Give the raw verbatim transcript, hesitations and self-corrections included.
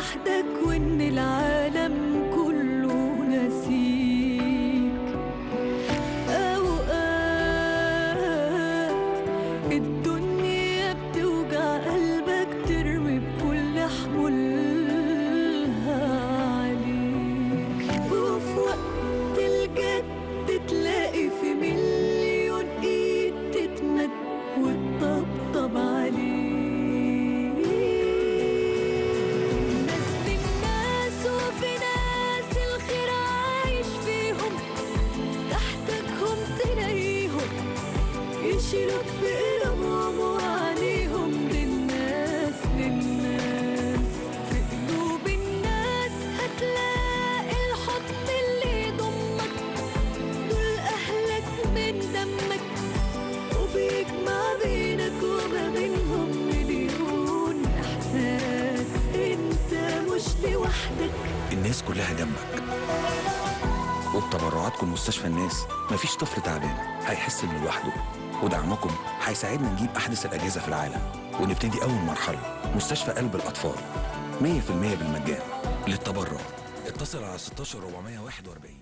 لوحدك وإن العالم كله ناسيك. أوقات الدنيا بتوجع قلبك ترمي بكل حمولها عليك، وفي وقت الجد تلاقي في مليون إيد تتمد وتطبطب عليك. يشيلوك في قلوبهم وعليهم للناس للناس في قلوب الناس هتلاقي الحضن اللي يضمك، دول أهلك من دمك وبيجمع بينك وما بينهم مليون إحساس. أنت مش لوحدك، الناس كلها جنبك. وبتبرعاتكم مستشفى الناس مفيش طفل تعبان هيحس انه لوحده، ودعمكم هيساعدنا نجيب أحدث الأجهزة في العالم ونبتدي أول مرحلة مستشفى قلب الأطفال مية في المية بالمجان. للتبرع اتصل على ستاشر أربعمية وواحد وأربعين.